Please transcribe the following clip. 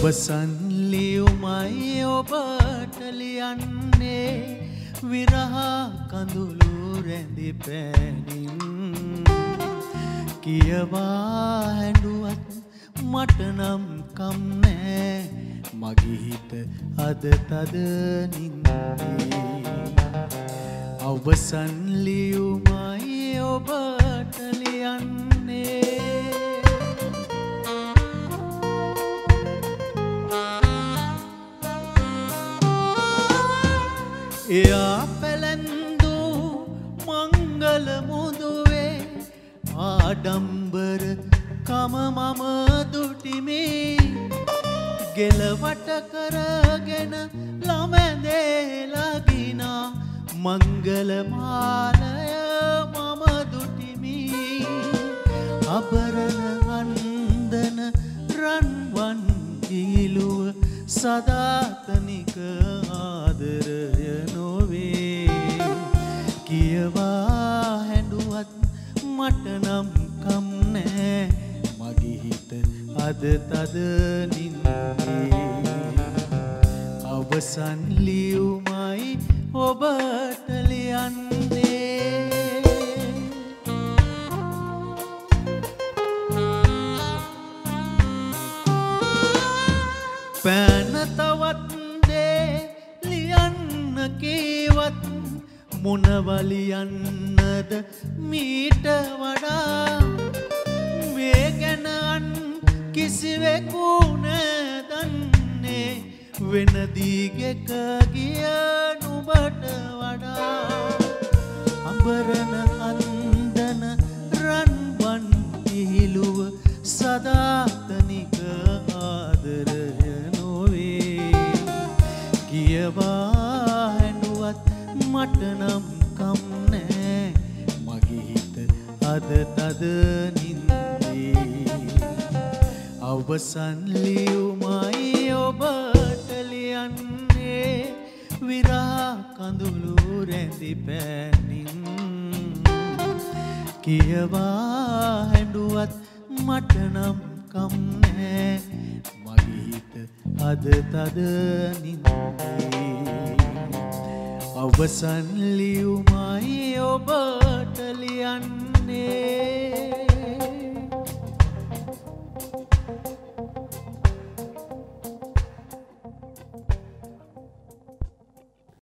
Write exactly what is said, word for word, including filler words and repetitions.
අවසන් ලියුමයි ඔබට ලියන්නේ විරහ කඳුළු රැඳි පෑනින් කියවා හැඬුවත් මට නම් කම් නෑ මගේ හිත අද තද නින්දේ අවසන් ලියුමයි ඔබට ලියන්නේ එයා පැලැන්දු මංගල මුදුවේ ආඩම්බර කම මම දුටිමි ගෙලවට කරගෙන ළමැදේ ලගිනා මංගල මාලය මම දුටිමි අබරණ අන්දන රන්වන් ගිලුව සදාතනික ආදරය නොවේ කියවා හැඬුවත් මට නම් කම් නෑ මගේ හිත අද තද නින්දේ අවසන් ලියුමයි ඔබට ලියන්නේ පැන තවත් දේ ලියන්න කීවත් මොනවලියන්නද මීට වඩා මේ ගැන අන් කිසිවෙකු නැදන්නේ වෙන දීගෙක ගිය නුඹට වඩා අඹරන අන්දන රන්වන් ඉහිලුව සදාතනික ආදරය නොවේ කියවා හැඬුවත් මට නම් කම් නෑ මගේ හිත අද තද නින්දේ අවසන් ලියුමයි ඔබට ලියන්නේ විරහ කඳුළු රැඳි පෑනින් කියවා හැඬුවත් මට නම් කම් නෑ මගේ හිත අද තද නින්දේ අවසන් ලියුමයි ඔබට ලියන්නේ